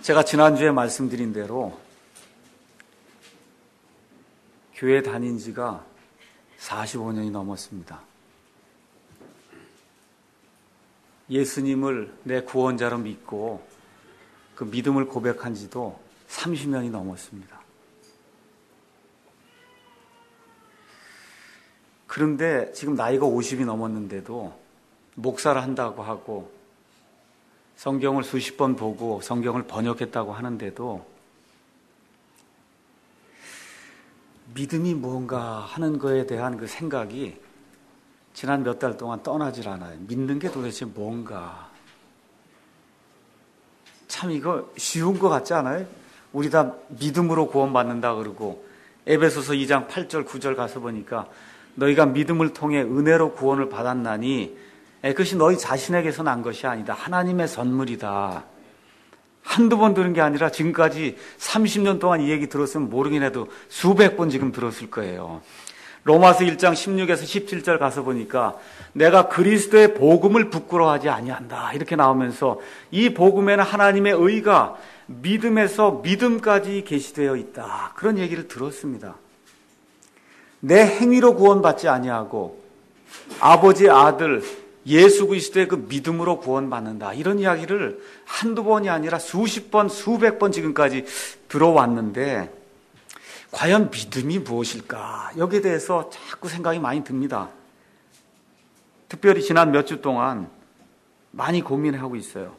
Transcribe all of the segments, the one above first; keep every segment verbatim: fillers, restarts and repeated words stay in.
제가 지난주에 말씀드린 대로 교회 다닌 지가 사십오 년이 넘었습니다. 예수님을 내 구원자로 믿고 그 믿음을 고백한 지도 삼십 년이 넘었습니다. 그런데 지금 나이가 오십이 넘었는데도 목사를 한다고 하고 성경을 수십 번 보고 성경을 번역했다고 하는데도 믿음이 무언가 하는 거에 대한 그 생각이 지난 몇 달 동안 떠나질 않아요. 믿는 게 도대체 뭔가. 참 이거 쉬운 것 같지 않아요? 우리 다 믿음으로 구원받는다 그러고 에베소서 이 장 팔 절 구 절 가서 보니까 너희가 믿음을 통해 은혜로 구원을 받았나니 그것이 너희 자신에게서 난 것이 아니다. 하나님의 선물이다. 한두 번 들은 게 아니라 지금까지 삼십 년 동안 이 얘기 들었으면 모르긴 해도 수백 번 지금 들었을 거예요. 로마서 일 장 십육에서 십칠 절 가서 보니까 내가 그리스도의 복음을 부끄러워하지 아니한다. 이렇게 나오면서 이 복음에는 하나님의 의가 믿음에서 믿음까지 계시되어 있다. 그런 얘기를 들었습니다. 내 행위로 구원받지 아니하고 아버지 아들 예수 그리스도의 그 믿음으로 구원받는다. 이런 이야기를 한두 번이 아니라 수십 번, 수백 번 지금까지 들어왔는데 과연 믿음이 무엇일까? 여기에 대해서 자꾸 생각이 많이 듭니다. 특별히 지난 몇 주 동안 많이 고민하고 있어요.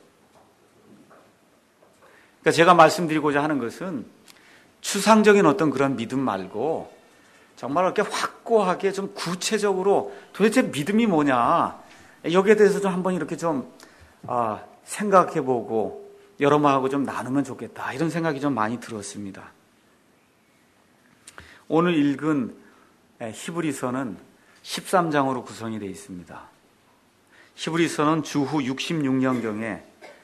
그러니까 제가 말씀드리고자 하는 것은 추상적인 어떤 그런 믿음 말고 정말 이렇게 확고하게 좀 구체적으로 도대체 믿음이 뭐냐? 여기에 대해서 좀 한번 이렇게 좀 아, 생각해보고 여러분하고 좀 나누면 좋겠다. 이런 생각이 좀 많이 들었습니다. 오늘 읽은 히브리서는 십삼 장으로 구성이 되어 있습니다. 히브리서는 주후 육십육 년경에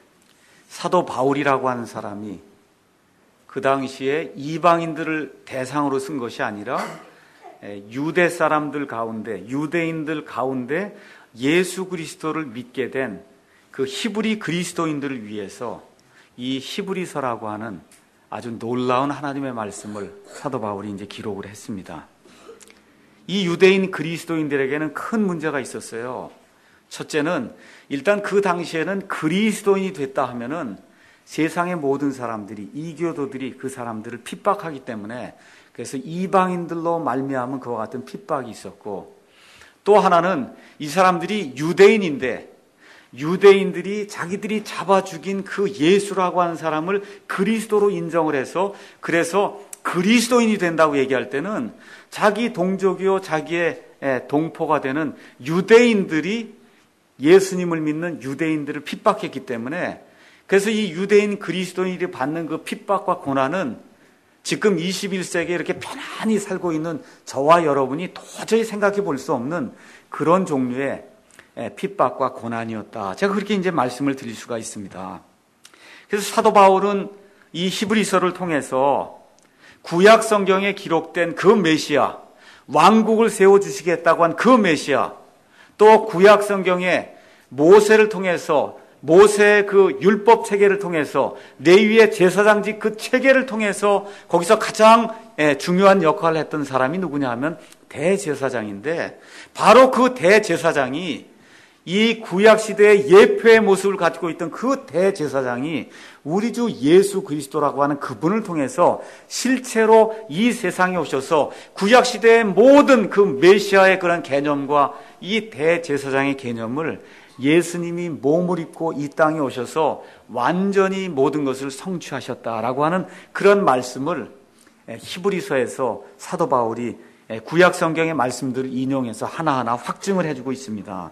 사도 바울이라고 하는 사람이 그 당시에 이방인들을 대상으로 쓴 것이 아니라 유대 사람들 가운데, 유대인들 가운데 예수 그리스도를 믿게 된 그 히브리 그리스도인들을 위해서 이 히브리서라고 하는 아주 놀라운 하나님의 말씀을 사도 바울이 이제 기록을 했습니다. 이 유대인 그리스도인들에게는 큰 문제가 있었어요. 첫째는 일단 그 당시에는 그리스도인이 됐다 하면은 세상의 모든 사람들이, 이교도들이 그 사람들을 핍박하기 때문에 그래서 이방인들로 말미암은 그와 같은 핍박이 있었고, 또 하나는 이 사람들이 유대인인데 유대인들이 자기들이 잡아 죽인 그 예수라고 하는 사람을 그리스도로 인정을 해서 그래서 그리스도인이 된다고 얘기할 때는 자기 동족이요 자기의 동포가 되는 유대인들이 예수님을 믿는 유대인들을 핍박했기 때문에 그래서 이 유대인 그리스도인들이 받는 그 핍박과 고난은 지금 이십일 세기에 이렇게 편안히 살고 있는 저와 여러분이 도저히 생각해 볼 수 없는 그런 종류의 핍박과 고난이었다. 제가 그렇게 이제 말씀을 드릴 수가 있습니다. 그래서 사도 바울은 이 히브리서를 통해서 구약 성경에 기록된 그 메시아, 왕국을 세워주시겠다고 한 그 메시아, 또 구약 성경에 모세를 통해서 모세의 그 율법 체계를 통해서 레위의 제사장직 그 체계를 통해서 거기서 가장 중요한 역할을 했던 사람이 누구냐 하면 대제사장인데 바로 그 대제사장이 이 구약시대의 예표의 모습을 가지고 있던 그 대제사장이 우리 주 예수 그리스도라고 하는 그분을 통해서 실체로 이 세상에 오셔서 구약시대의 모든 그 메시아의 그런 개념과 이 대제사장의 개념을 예수님이 몸을 입고 이 땅에 오셔서 완전히 모든 것을 성취하셨다라고 하는 그런 말씀을 히브리서에서 사도 바울이 구약 성경의 말씀들을 인용해서 하나하나 확증을 해주고 있습니다.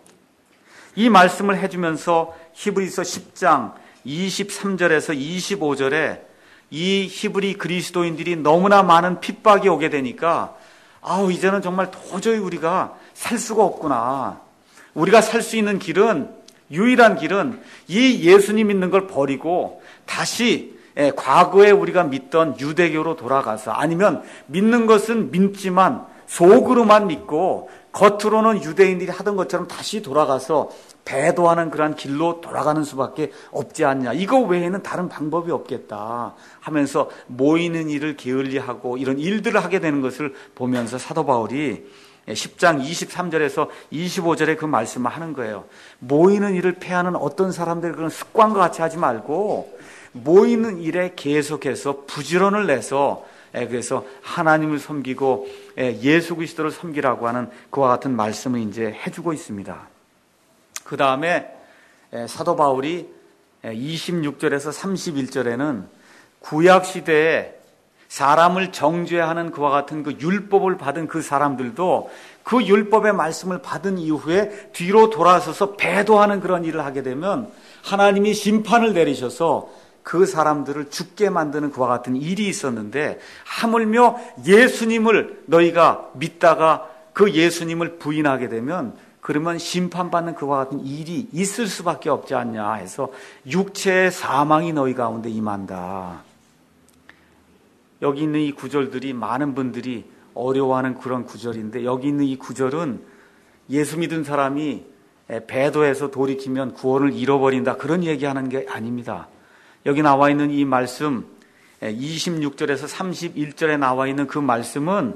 이 말씀을 해주면서 히브리서 십 장 이십삼 절에서 이십오 절에 이 히브리 그리스도인들이 너무나 많은 핍박이 오게 되니까 아우 이제는 정말 도저히 우리가 살 수가 없구나. 우리가 살 수 있는 길은 유일한 길은 이 예수님 믿는 걸 버리고 다시 과거에 우리가 믿던 유대교로 돌아가서 아니면 믿는 것은 믿지만 속으로만 믿고 겉으로는 유대인들이 하던 것처럼 다시 돌아가서 배도하는 그러한 길로 돌아가는 수밖에 없지 않냐. 이거 외에는 다른 방법이 없겠다 하면서 모이는 일을 게을리하고 이런 일들을 하게 되는 것을 보면서 사도 바울이 십 장 이십삼 절에서 이십오 절에 그 말씀을 하는 거예요. 모이는 일을 패하는 어떤 사람들 그런 습관과 같이 하지 말고 모이는 일에 계속해서 부지런을 내서 그래서 하나님을 섬기고 예수 그리스도를 섬기라고 하는 그와 같은 말씀을 이제 해주고 있습니다. 그 다음에 사도 바울이 이십육 절에서 삼십일 절에는 구약 시대에 사람을 정죄하는 그와 같은 그 율법을 받은 그 사람들도 그 율법의 말씀을 받은 이후에 뒤로 돌아서서 배도하는 그런 일을 하게 되면 하나님이 심판을 내리셔서 그 사람들을 죽게 만드는 그와 같은 일이 있었는데, 하물며 예수님을 너희가 믿다가 그 예수님을 부인하게 되면 그러면 심판받는 그와 같은 일이 있을 수밖에 없지 않냐 해서 육체의 사망이 너희 가운데 임한다. 여기 있는 이 구절들이 많은 분들이 어려워하는 그런 구절인데, 여기 있는 이 구절은 예수 믿은 사람이 배도해서 돌이키면 구원을 잃어버린다 그런 얘기하는 게 아닙니다. 여기 나와 있는 이 말씀 이십육 절에서 삼십일 절에 나와 있는 그 말씀은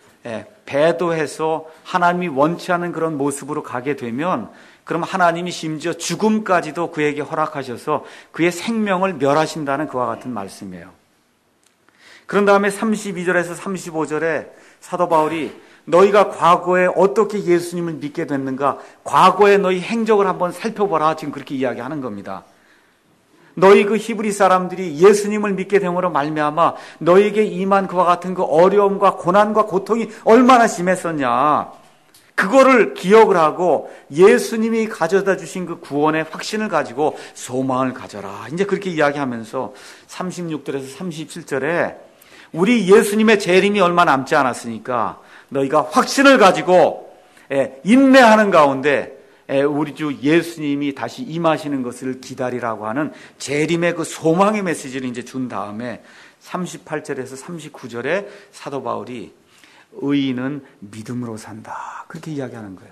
배도해서 하나님이 원치 않은 그런 모습으로 가게 되면 그럼 하나님이 심지어 죽음까지도 그에게 허락하셔서 그의 생명을 멸하신다는 그와 같은 말씀이에요. 그런 다음에 삼십이 절에서 삼십오 절에 사도 바울이 너희가 과거에 어떻게 예수님을 믿게 됐는가, 과거에 너희 행적을 한번 살펴보라, 지금 그렇게 이야기하는 겁니다. 너희 그 히브리 사람들이 예수님을 믿게 됨으로 말미암아 너희에게 임한 그와 같은 그 어려움과 고난과 고통이 얼마나 심했었냐, 그거를 기억을 하고 예수님이 가져다 주신 그 구원의 확신을 가지고 소망을 가져라, 이제 그렇게 이야기하면서 삼십육 절에서 삼십칠 절에 우리 예수님의 재림이 얼마 남지 않았으니까 너희가 확신을 가지고 인내하는 가운데 우리 주 예수님이 다시 임하시는 것을 기다리라고 하는 재림의 그 소망의 메시지를 이제 준 다음에 삼십팔 절에서 삼십구 절에 사도 바울이 의인은 믿음으로 산다 그렇게 이야기하는 거예요.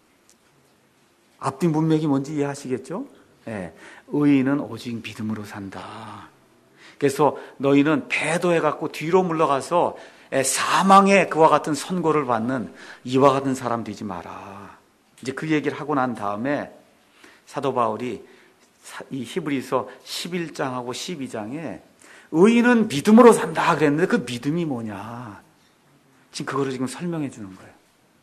앞뒤 문맥이 뭔지 이해하시겠죠? 네. 의인은 오직 믿음으로 산다. 그래서 너희는 배도해갖고 뒤로 물러가서 사망의 그와 같은 선고를 받는 이와 같은 사람 되지 마라. 이제 그 얘기를 하고 난 다음에 사도 바울이 이 히브리서 십일 장하고 십이 장에 의인은 믿음으로 산다 그랬는데 그 믿음이 뭐냐, 지금 그거를 지금 설명해 주는 거예요.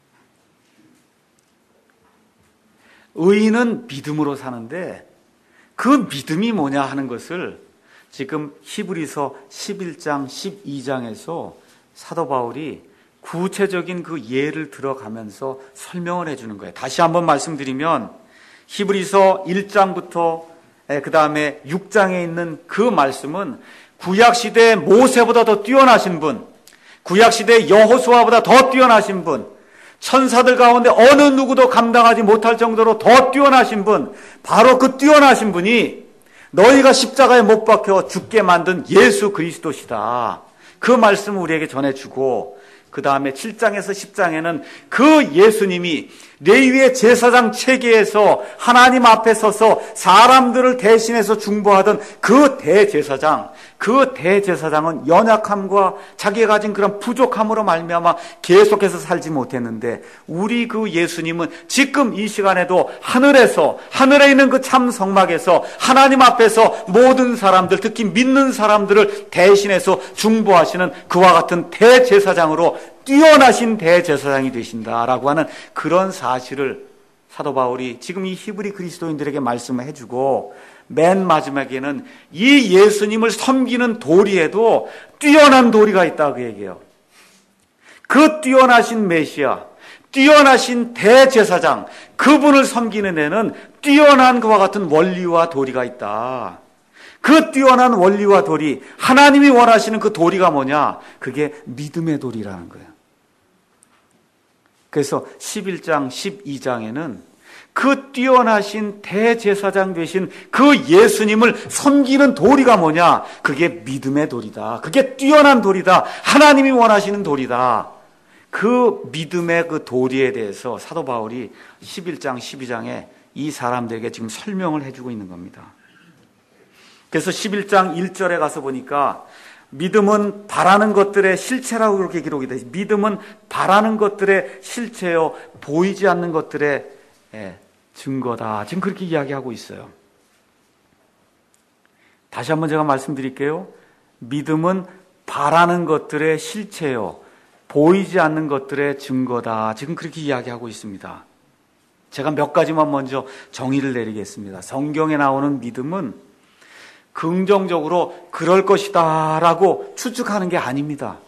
의인은 믿음으로 사는데 그 믿음이 뭐냐 하는 것을 지금 히브리서 십일 장 십이 장에서 사도 바울이 구체적인 그 예를 들어가면서 설명을 해주는 거예요. 다시 한번 말씀드리면 히브리서 일 장부터 그 다음에 육 장에 있는 그 말씀은 구약시대 모세보다 더 뛰어나신 분, 구약시대 여호수아보다 더 뛰어나신 분, 천사들 가운데 어느 누구도 감당하지 못할 정도로 더 뛰어나신 분, 바로 그 뛰어나신 분이 너희가 십자가에 못 박혀 죽게 만든 예수 그리스도시다. 그 말씀을 우리에게 전해주고, 그 다음에 칠 장에서 십 장에는 그 예수님이 레위의 제사장 체계에서 하나님 앞에 서서 사람들을 대신해서 중보하던 그 대제사장, 그 대제사장은 연약함과 자기가 가진 그런 부족함으로 말미암아 계속해서 살지 못했는데, 우리 그 예수님은 지금 이 시간에도 하늘에서, 하늘에 있는 그 참 성막에서 하나님 앞에서 모든 사람들, 특히 믿는 사람들을 대신해서 중보하시는 그와 같은 대제사장으로 뛰어나신 대제사장이 되신다라고 하는 그런 사실을 사도 바울이 지금 이 히브리 그리스도인들에게 말씀을 해주고, 맨 마지막에는 이 예수님을 섬기는 도리에도 뛰어난 도리가 있다고 그 얘기해요. 그 뛰어나신 메시아, 뛰어나신 대제사장, 그분을 섬기는 데는 뛰어난 그와 같은 원리와 도리가 있다. 그 뛰어난 원리와 도리, 하나님이 원하시는 그 도리가 뭐냐? 그게 믿음의 도리라는 거예요. 그래서 십일 장, 십이 장에는 그 뛰어나신 대제사장 되신 그 예수님을 섬기는 도리가 뭐냐? 그게 믿음의 도리다. 그게 뛰어난 도리다. 하나님이 원하시는 도리다. 그 믿음의 그 도리에 대해서 사도 바울이 십일 장, 십이 장에 이 사람들에게 지금 설명을 해주고 있는 겁니다. 그래서 십일 장 일 절에 가서 보니까 믿음은 바라는 것들의 실체라고 그렇게 기록이 되어 있어요. 믿음은 바라는 것들의 실체요, 보이지 않는 것들의 증거다. 지금 그렇게 이야기하고 있어요. 다시 한번 제가 말씀드릴게요. 믿음은 바라는 것들의 실체요, 보이지 않는 것들의 증거다. 지금 그렇게 이야기하고 있습니다. 제가 몇 가지만 먼저 정의를 내리겠습니다. 성경에 나오는 믿음은 긍정적으로 그럴 것이다 라고 추측하는 게 아닙니다.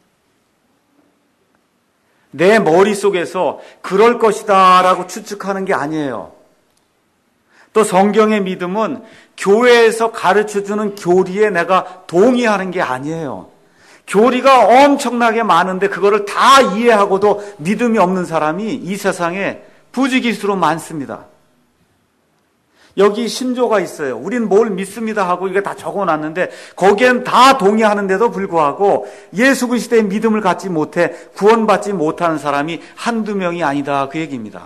내 머릿속에서 그럴 것이다 라고 추측하는 게 아니에요. 또 성경의 믿음은 교회에서 가르쳐주는 교리에 내가 동의하는 게 아니에요. 교리가 엄청나게 많은데 그거를 다 이해하고도 믿음이 없는 사람이 이 세상에 부지기수로 많습니다. 여기 신조가 있어요. 우린 뭘 믿습니다 하고 이게 다 적어놨는데 거기엔 다 동의하는데도 불구하고 예수 그리스도의 믿음을 갖지 못해 구원받지 못하는 사람이 한두 명이 아니다, 그 얘기입니다.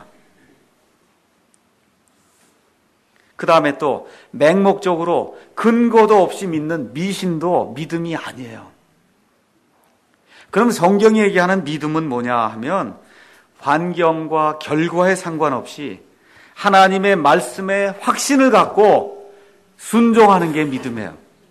그 다음에 또 맹목적으로 근거도 없이 믿는 미신도 믿음이 아니에요. 그럼 성경이 얘기하는 믿음은 뭐냐 하면 환경과 결과에 상관없이 하나님의 말씀에 확신을 갖고 순종하는 게 믿음이에요.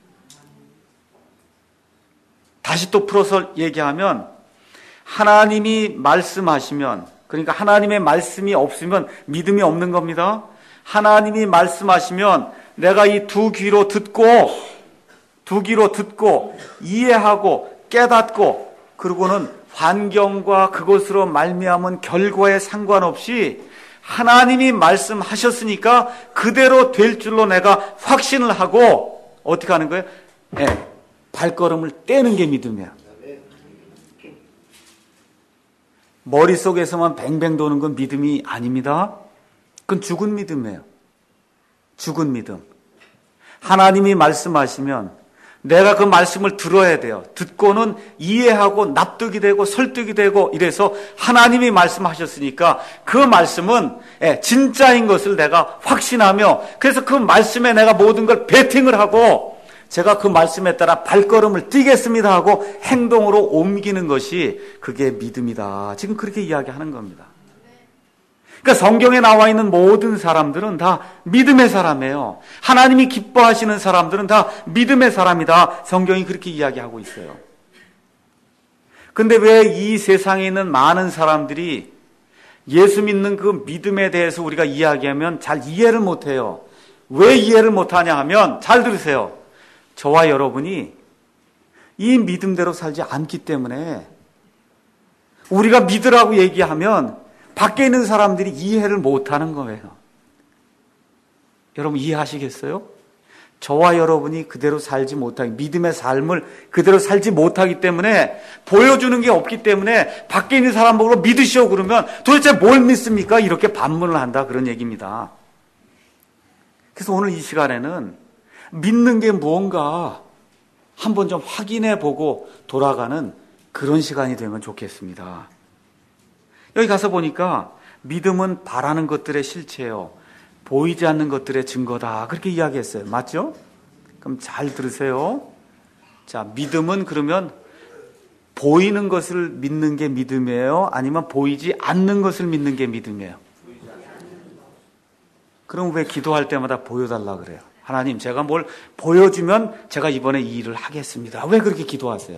다시 또 풀어서 얘기하면 하나님이 말씀하시면, 그러니까 하나님의 말씀이 없으면 믿음이 없는 겁니다. 하나님이 말씀하시면 내가 이 두 귀로 듣고 두 귀로 듣고 이해하고 깨닫고 그리고는 환경과 그것으로 말미암은 결과에 상관없이 하나님이 말씀하셨으니까 그대로 될 줄로 내가 확신을 하고 어떻게 하는 거예요? 네, 발걸음을 떼는 게 믿음이야. 머릿속에서만 뱅뱅 도는 건 믿음이 아닙니다. 그건 죽은 믿음이에요. 죽은 믿음. 하나님이 말씀하시면 내가 그 말씀을 들어야 돼요. 듣고는 이해하고 납득이 되고 설득이 되고 이래서 하나님이 말씀하셨으니까 그 말씀은 진짜인 것을 내가 확신하며 그래서 그 말씀에 내가 모든 걸 베팅을 하고 제가 그 말씀에 따라 발걸음을 뛰겠습니다 하고 행동으로 옮기는 것이 그게 믿음이다. 지금 그렇게 이야기하는 겁니다. 그러니까 성경에 나와 있는 모든 사람들은 다 믿음의 사람이에요. 하나님이 기뻐하시는 사람들은 다 믿음의 사람이다. 성경이 그렇게 이야기하고 있어요. 근데 왜 이 세상에 있는 많은 사람들이 예수 믿는 그 믿음에 대해서 우리가 이야기하면 잘 이해를 못해요. 왜 이해를 못하냐 하면 잘 들으세요. 저와 여러분이 이 믿음대로 살지 않기 때문에 우리가 믿으라고 얘기하면 밖에 있는 사람들이 이해를 못하는 거예요. 여러분 이해하시겠어요? 저와 여러분이 그대로 살지 못하기, 믿음의 삶을 그대로 살지 못하기 때문에 보여주는 게 없기 때문에 밖에 있는 사람 보고 믿으시오 그러면 도대체 뭘 믿습니까? 이렇게 반문을 한다, 그런 얘기입니다. 그래서 오늘 이 시간에는 믿는 게 무언가 한번 좀 확인해 보고 돌아가는 그런 시간이 되면 좋겠습니다. 여기 가서 보니까 믿음은 바라는 것들의 실체요, 보이지 않는 것들의 증거다, 그렇게 이야기했어요. 맞죠? 그럼 잘 들으세요. 자, 믿음은 그러면 보이는 것을 믿는 게 믿음이에요? 아니면 보이지 않는 것을 믿는 게 믿음이에요? 그럼 왜 기도할 때마다 보여달라 그래요? 하나님, 제가 뭘 보여주면 제가 이번에 이 일을 하겠습니다. 왜 그렇게 기도하세요?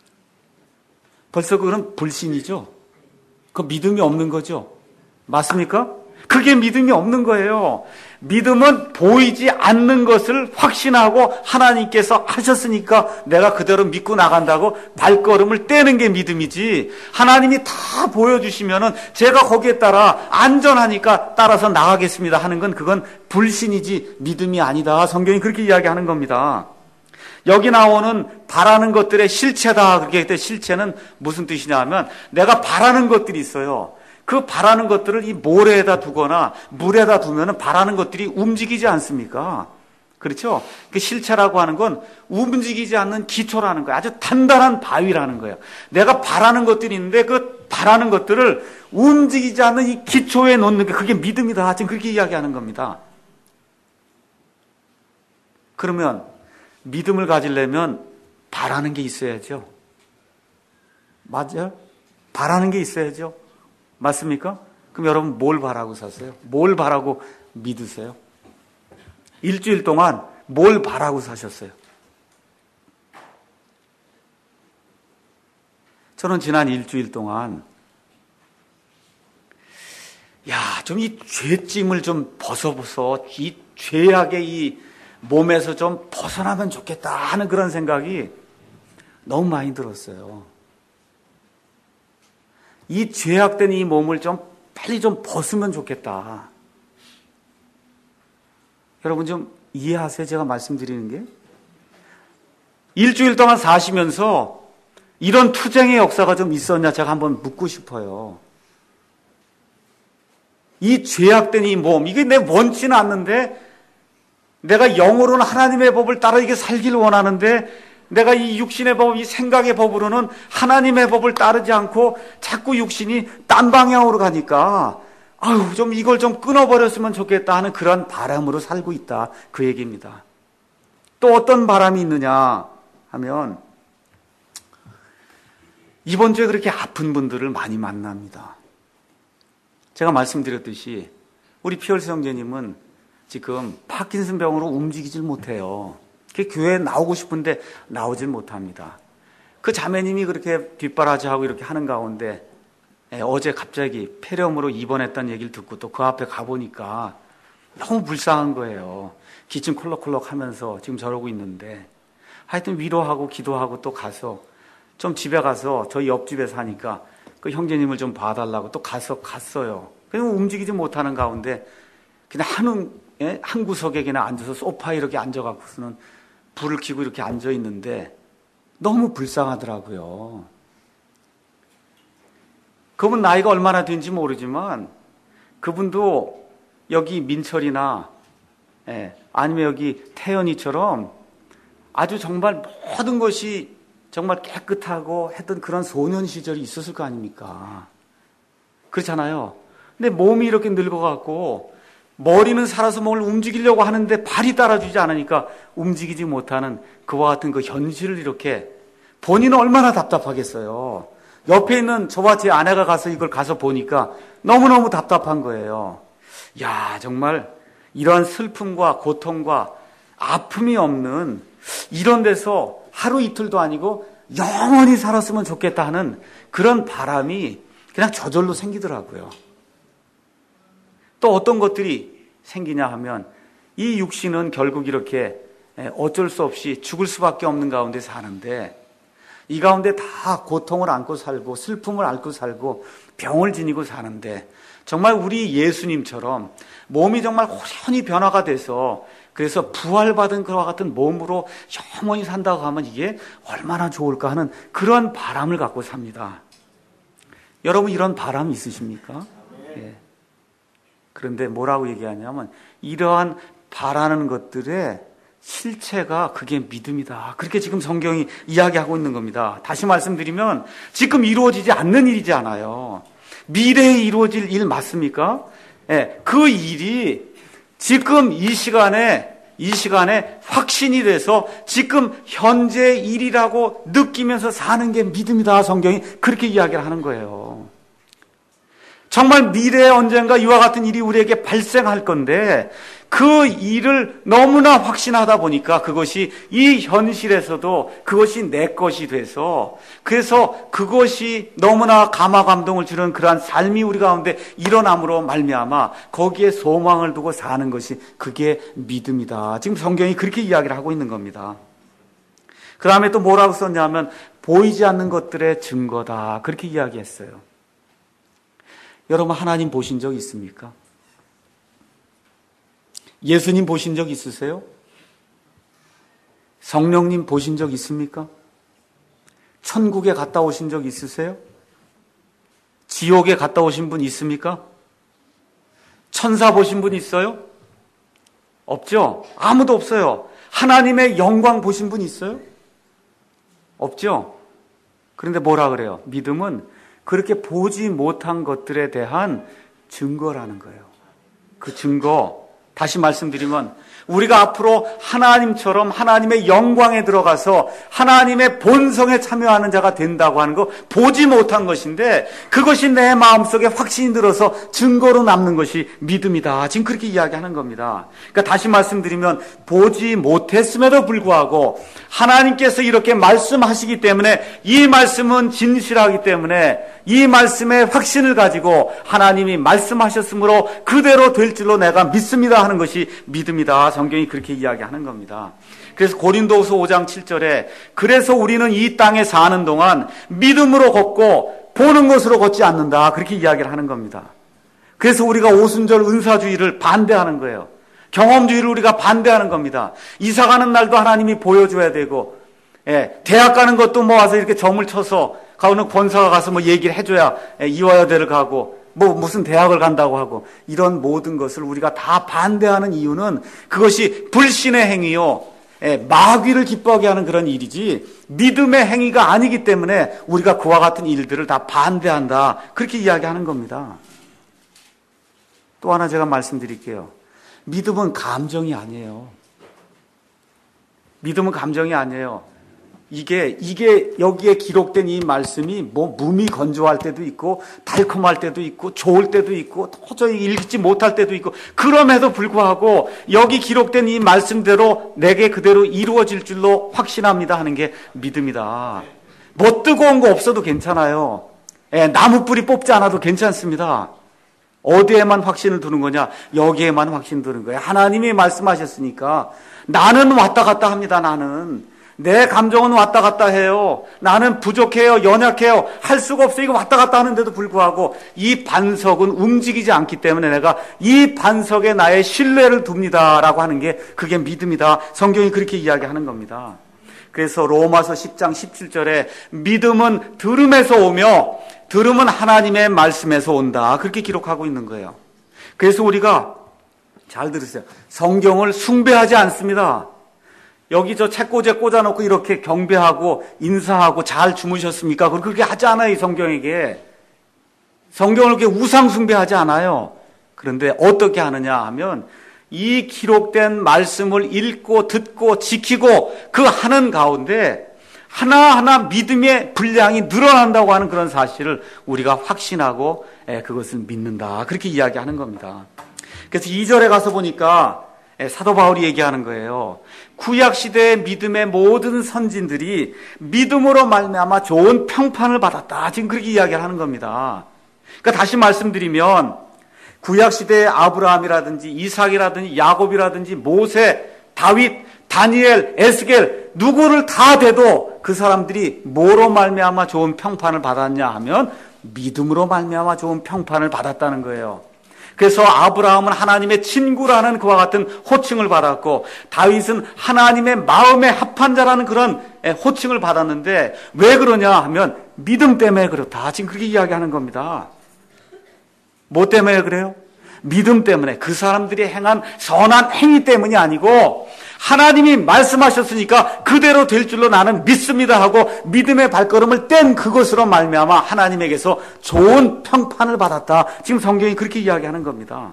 벌써 그건 불신이죠? 그 믿음이 없는 거죠. 맞습니까? 그게 믿음이 없는 거예요. 믿음은 보이지 않는 것을 확신하고 하나님께서 하셨으니까 내가 그대로 믿고 나간다고 발걸음을 떼는 게 믿음이지, 하나님이 다 보여주시면은 제가 거기에 따라 안전하니까 따라서 나가겠습니다 하는 건 그건 불신이지 믿음이 아니다. 성경이 그렇게 이야기하는 겁니다. 여기 나오는 바라는 것들의 실체다, 그렇게 할 때 실체는 무슨 뜻이냐 하면 내가 바라는 것들이 있어요. 그 바라는 것들을 이 모래에다 두거나 물에다 두면 바라는 것들이 움직이지 않습니까? 그렇죠? 그 실체라고 하는 건 움직이지 않는 기초라는 거예요. 아주 단단한 바위라는 거예요. 내가 바라는 것들이 있는데 그 바라는 것들을 움직이지 않는 이 기초에 놓는 게 그게 믿음이다. 지금 그렇게 이야기하는 겁니다. 그러면 믿음을 가지려면 바라는 게 있어야죠. 맞아요? 바라는 게 있어야죠. 맞습니까? 그럼 여러분 뭘 바라고 사세요? 뭘 바라고 믿으세요? 일주일 동안 뭘 바라고 사셨어요? 저는 지난 일주일 동안 야, 좀 이 죄짐을 좀 벗어서 이 죄악의 이 몸에서 좀 벗어나면 좋겠다 하는 그런 생각이 너무 많이 들었어요. 이 죄악된 이 몸을 좀 빨리 좀 벗으면 좋겠다. 여러분 좀 이해하세요? 제가 말씀드리는 게. 일주일 동안 사시면서 이런 투쟁의 역사가 좀 있었냐 제가 한번 묻고 싶어요. 이 죄악된 이 몸, 이게 내 원치는 않는데 내가 영으로는 하나님의 법을 따라 이게 살기를 원하는데 내가 이 육신의 법, 이 생각의 법으로는 하나님의 법을 따르지 않고 자꾸 육신이 딴 방향으로 가니까 아유, 좀 이걸 좀 끊어버렸으면 좋겠다 하는 그런 바람으로 살고 있다. 그 얘기입니다. 또 어떤 바람이 있느냐 하면 이번 주에 그렇게 아픈 분들을 많이 만납니다. 제가 말씀드렸듯이 우리 피얼스 형제님은 지금 파킨슨 병으로 움직이질 못해요. 교회에 나오고 싶은데 나오질 못합니다. 그 자매님이 그렇게 뒷바라지하고 이렇게 하는 가운데 예, 어제 갑자기 폐렴으로 입원했다는 얘기를 듣고 또 그 앞에 가보니까 너무 불쌍한 거예요. 기침 콜록콜록 하면서 지금 저러고 있는데 하여튼 위로하고 기도하고 또 가서 좀 집에 가서 저희 옆집에 사니까 그 형제님을 좀 봐달라고 또 가서 갔어요. 그냥 움직이지 못하는 가운데 그냥 한, 예? 한 구석에 그냥 앉아서 소파에 이렇게 앉아갖고서는 불을 켜고 이렇게 앉아 있는데 너무 불쌍하더라고요. 그분 나이가 얼마나 된지 모르지만 그분도 여기 민철이나 예, 아니면 여기 태연이처럼 아주 정말 모든 것이 정말 깨끗하고 했던 그런 소년 시절이 있었을 거 아닙니까? 그렇잖아요. 근데 몸이 이렇게 늙어갖고 머리는 살아서 몸을 움직이려고 하는데 발이 따라주지 않으니까 움직이지 못하는 그와 같은 그 현실을 이렇게 본인은 얼마나 답답하겠어요. 옆에 있는 저와 제 아내가 가서 이걸 가서 보니까 너무너무 답답한 거예요. 야, 정말 이러한 슬픔과 고통과 아픔이 없는 이런 데서 하루 이틀도 아니고 영원히 살았으면 좋겠다 하는 그런 바람이 그냥 저절로 생기더라고요. 또 어떤 것들이 생기냐 하면 이 육신은 결국 이렇게 어쩔 수 없이 죽을 수밖에 없는 가운데 사는데 이 가운데 다 고통을 안고 살고 슬픔을 안고 살고 병을 지니고 사는데 정말 우리 예수님처럼 몸이 정말 호련히 변화가 돼서 그래서 부활받은 그와 같은 몸으로 영원히 산다고 하면 이게 얼마나 좋을까 하는 그런 바람을 갖고 삽니다. 여러분 이런 바람 있으십니까? 예. 그런데 뭐라고 얘기하냐면 이러한 바라는 것들의 실체가 그게 믿음이다. 그렇게 지금 성경이 이야기하고 있는 겁니다. 다시 말씀드리면 지금 이루어지지 않는 일이지 않아요. 미래에 이루어질 일 맞습니까? 예, 그 일이 지금 이 시간에 이 시간에 확신이 돼서 지금 현재 일이라고 느끼면서 사는 게 믿음이다. 성경이 그렇게 이야기를 하는 거예요. 정말 미래에 언젠가 이와 같은 일이 우리에게 발생할 건데 그 일을 너무나 확신하다 보니까 그것이 이 현실에서도 그것이 내 것이 돼서 그래서 그것이 너무나 감화감동을 주는 그러한 삶이 우리 가운데 일어남으로 말미암아 거기에 소망을 두고 사는 것이 그게 믿음이다. 지금 성경이 그렇게 이야기를 하고 있는 겁니다. 그 다음에 또 뭐라고 썼냐면 보이지 않는 것들의 증거다. 그렇게 이야기했어요. 여러분 하나님 보신 적 있습니까? 예수님 보신 적 있으세요? 성령님 보신 적 있습니까? 천국에 갔다 오신 적 있으세요? 지옥에 갔다 오신 분 있습니까? 천사 보신 분 있어요? 없죠? 아무도 없어요. 하나님의 영광 보신 분 있어요? 없죠? 그런데 뭐라 그래요? 믿음은 그렇게 보지 못한 것들에 대한 증거라는 거예요. 그 증거, 다시 말씀드리면 우리가 앞으로 하나님처럼 하나님의 영광에 들어가서 하나님의 본성에 참여하는 자가 된다고 하는 거 보지 못한 것인데 그것이 내 마음속에 확신이 들어서 증거로 남는 것이 믿음이다. 지금 그렇게 이야기하는 겁니다. 그러니까 다시 말씀드리면 보지 못했음에도 불구하고 하나님께서 이렇게 말씀하시기 때문에 이 말씀은 진실하기 때문에 이 말씀에 확신을 가지고 하나님이 말씀하셨으므로 그대로 될 줄로 내가 믿습니다 하는 것이 믿음이다. 성경이 그렇게 이야기하는 겁니다. 그래서 고린도후서 오 장 칠 절에 그래서 우리는 이 땅에 사는 동안 믿음으로 걷고 보는 것으로 걷지 않는다. 그렇게 이야기를 하는 겁니다. 그래서 우리가 오순절 은사주의를 반대하는 거예요. 경험주의를 우리가 반대하는 겁니다. 이사 가는 날도 하나님이 보여줘야 되고, 예, 대학 가는 것도 뭐 와서 이렇게 점을 쳐서 가오는 권사가 가서 뭐 얘기를 해줘야 예, 이화여대를 가고 뭐 무슨 대학을 간다고 하고 이런 모든 것을 우리가 다 반대하는 이유는 그것이 불신의 행위요, 예, 마귀를 기뻐하게 하는 그런 일이지 믿음의 행위가 아니기 때문에 우리가 그와 같은 일들을 다 반대한다. 그렇게 이야기하는 겁니다. 또 하나 제가 말씀드릴게요. 믿음은 감정이 아니에요. 믿음은 감정이 아니에요. 이게, 이게 여기에 기록된 이 말씀이 뭐 몸이 건조할 때도 있고, 달콤할 때도 있고, 좋을 때도 있고, 도저히 읽지 못할 때도 있고, 그럼에도 불구하고 여기 기록된 이 말씀대로 내게 그대로 이루어질 줄로 확신합니다 하는 게 믿음이다. 뭐 뜨거운 거 없어도 괜찮아요. 예, 나무 뿌리 뽑지 않아도 괜찮습니다. 어디에만 확신을 두는 거냐? 여기에만 확신 두는 거예요. 하나님이 말씀하셨으니까 나는 왔다 갔다 합니다. 나는 내 감정은 왔다 갔다 해요. 나는 부족해요. 연약해요. 할 수가 없어요. 이거 왔다 갔다 하는데도 불구하고 이 반석은 움직이지 않기 때문에 내가 이 반석에 나의 신뢰를 둡니다라고 하는 게 그게 믿음이다. 성경이 그렇게 이야기하는 겁니다. 그래서 로마서 십 장 십칠 절에 믿음은 들음에서 오며 들음은 하나님의 말씀에서 온다. 그렇게 기록하고 있는 거예요. 그래서 우리가 잘 들으세요. 성경을 숭배하지 않습니다. 여기 저 책꽂이에 꽂아놓고 이렇게 경배하고 인사하고 잘 주무셨습니까? 그렇게 하지 않아요. 이 성경에게. 성경을 그렇게 우상 숭배하지 않아요. 그런데 어떻게 하느냐 하면 이 기록된 말씀을 읽고 듣고 지키고 그 하는 가운데 하나하나 믿음의 분량이 늘어난다고 하는 그런 사실을 우리가 확신하고 그것을 믿는다. 그렇게 이야기하는 겁니다. 그래서 이 절에 가서 보니까 사도 바울이 얘기하는 거예요. 구약시대의 믿음의 모든 선진들이 믿음으로 말미암아 좋은 평판을 받았다. 지금 그렇게 이야기를 하는 겁니다. 그러니까 다시 말씀드리면 구약시대의 아브라함이라든지 이삭이라든지 야곱이라든지 모세, 다윗, 다니엘, 에스겔 누구를 다 대도 그 사람들이 뭐로 말미암아 좋은 평판을 받았냐 하면 믿음으로 말미암아 좋은 평판을 받았다는 거예요. 그래서 아브라함은 하나님의 친구라는 그와 같은 호칭을 받았고 다윗은 하나님의 마음에 합한 자라는 그런 호칭을 받았는데 왜 그러냐 하면 믿음 때문에 그렇다. 지금 그렇게 이야기하는 겁니다. 뭐 때문에 그래요? 믿음 때문에. 그 사람들이 행한 선한 행위 때문이 아니고 하나님이 말씀하셨으니까 그대로 될 줄로 나는 믿습니다 하고 믿음의 발걸음을 뗀 그것으로 말미암아 하나님에게서 좋은 평판을 받았다. 지금 성경이 그렇게 이야기하는 겁니다.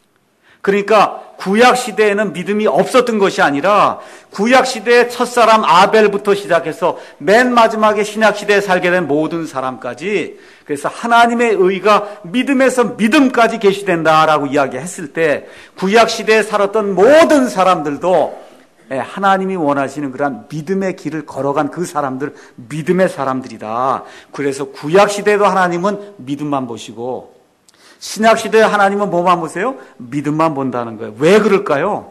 그러니까 구약시대에는 믿음이 없었던 것이 아니라 구약시대의 첫사람 아벨부터 시작해서 맨 마지막에 신약시대에 살게 된 모든 사람까지 그래서 하나님의 의가 믿음에서 믿음까지 계시된다라고 이야기했을 때 구약시대에 살았던 모든 사람들도 하나님이 원하시는 그런 믿음의 길을 걸어간 그 사람들 믿음의 사람들이다. 그래서 구약시대에도 하나님은 믿음만 보시고 신약시대에 하나님은 뭐만 보세요? 믿음만 본다는 거예요. 왜 그럴까요?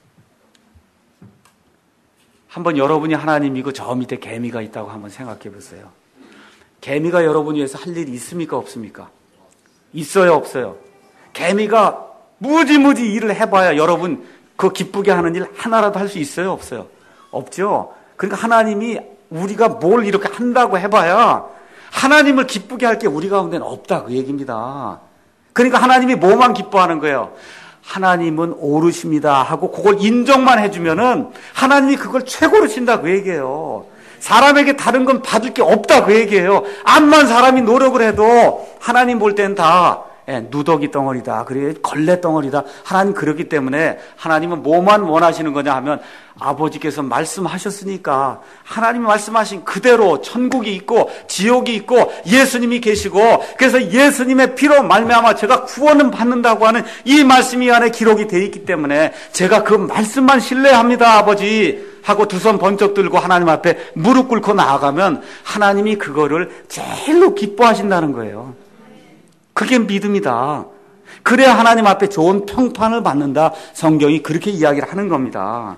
한번 여러분이 하나님이고 저 밑에 개미가 있다고 한번 생각해 보세요. 개미가 여러분 위해서 할 일이 있습니까? 없습니까? 있어요? 없어요? 개미가 무지무지 일을 해봐야 여러분 그 기쁘게 하는 일 하나라도 할 수 있어요? 없어요? 없죠? 그러니까 하나님이 우리가 뭘 이렇게 한다고 해봐야 하나님을 기쁘게 할 게 우리 가운데는 없다 그 얘기입니다. 그러니까 하나님이 뭐만 기뻐하는 거예요? 하나님은 오르십니다 하고 그걸 인정만 해주면은 하나님이 그걸 최고로 친다 그 얘기예요. 사람에게 다른 건 받을 게 없다 그 얘기예요. 암만 사람이 노력을 해도 하나님 볼 땐 다 누더기 덩어리다. 그래 걸레 덩어리다. 하나님 그렇기 때문에 하나님은 뭐만 원하시는 거냐 하면 아버지께서 말씀하셨으니까 하나님이 말씀하신 그대로 천국이 있고 지옥이 있고 예수님이 계시고 그래서 예수님의 피로 말미암아 제가 구원은 받는다고 하는 이 말씀이 안에 기록이 되어 있기 때문에 제가 그 말씀만 신뢰합니다 아버지 하고 두 손 번쩍 들고 하나님 앞에 무릎 꿇고 나아가면 하나님이 그거를 제일로 기뻐하신다는 거예요. 그게 믿음이다. 그래야 하나님 앞에 좋은 평판을 받는다. 성경이 그렇게 이야기를 하는 겁니다.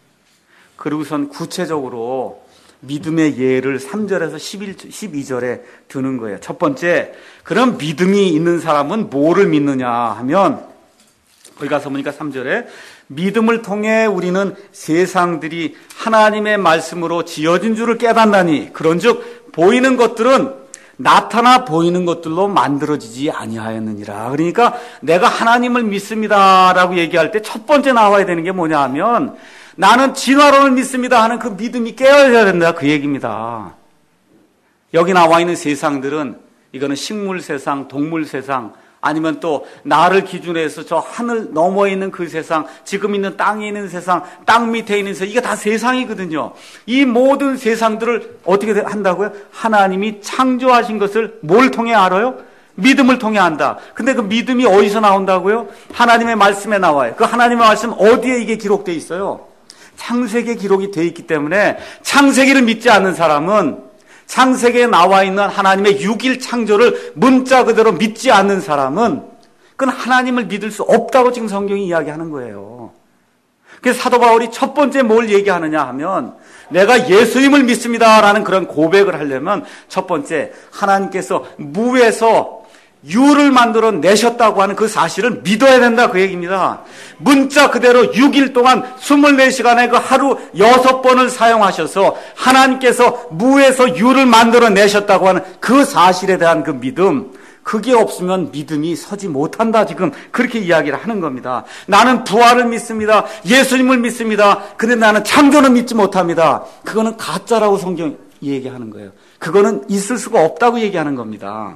그리고선 구체적으로 믿음의 예를 삼 절에서 십일, 십이 절에 드는 거예요. 첫 번째, 그럼 믿음이 있는 사람은 뭐를 믿느냐 하면 거기 가서 보니까 삼 절에 믿음을 통해 우리는 세상들이 하나님의 말씀으로 지어진 줄을 깨닫나니 그런즉 보이는 것들은 나타나 보이는 것들로 만들어지지 아니하였느니라. 그러니까 내가 하나님을 믿습니다라고 얘기할 때 첫 번째 나와야 되는 게 뭐냐 하면 나는 진화론을 믿습니다 하는 그 믿음이 깨어져야 된다 그 얘기입니다. 여기 나와 있는 세상들은 이거는 식물 세상, 동물 세상 아니면 또 나를 기준으로 해서 저 하늘 너머에 있는 그 세상, 지금 있는 땅에 있는 세상, 땅 밑에 있는 세상, 이게 다 세상이거든요. 이 모든 세상들을 어떻게 한다고요? 하나님이 창조하신 것을 뭘 통해 알아요? 믿음을 통해 안다. 근데 그 믿음이 어디서 나온다고요? 하나님의 말씀에 나와요. 그 하나님의 말씀 어디에 이게 기록되어 있어요? 창세기에 기록이 되어 있기 때문에 창세기를 믿지 않는 사람은 창세기에 나와 있는 하나님의 육일 창조를 문자 그대로 믿지 않는 사람은 그건 하나님을 믿을 수 없다고 지금 성경이 이야기하는 거예요. 그래서 사도 바울이 첫 번째 뭘 얘기하느냐 하면 내가 예수님을 믿습니다라는 그런 고백을 하려면 첫 번째 하나님께서 무에서 유를 만들어 내셨다고 하는 그 사실을 믿어야 된다 그 얘기입니다. 문자 그대로 육 일 동안 이십사 시간에 그 하루 여섯 번을 사용하셔서 하나님께서 무에서 유를 만들어 내셨다고 하는 그 사실에 대한 그 믿음, 그게 없으면 믿음이 서지 못한다 지금 그렇게 이야기를 하는 겁니다. 나는 부활을 믿습니다. 예수님을 믿습니다. 근데 나는 창조는 믿지 못합니다. 그거는 가짜라고 성경이 얘기하는 거예요. 그거는 있을 수가 없다고 얘기하는 겁니다.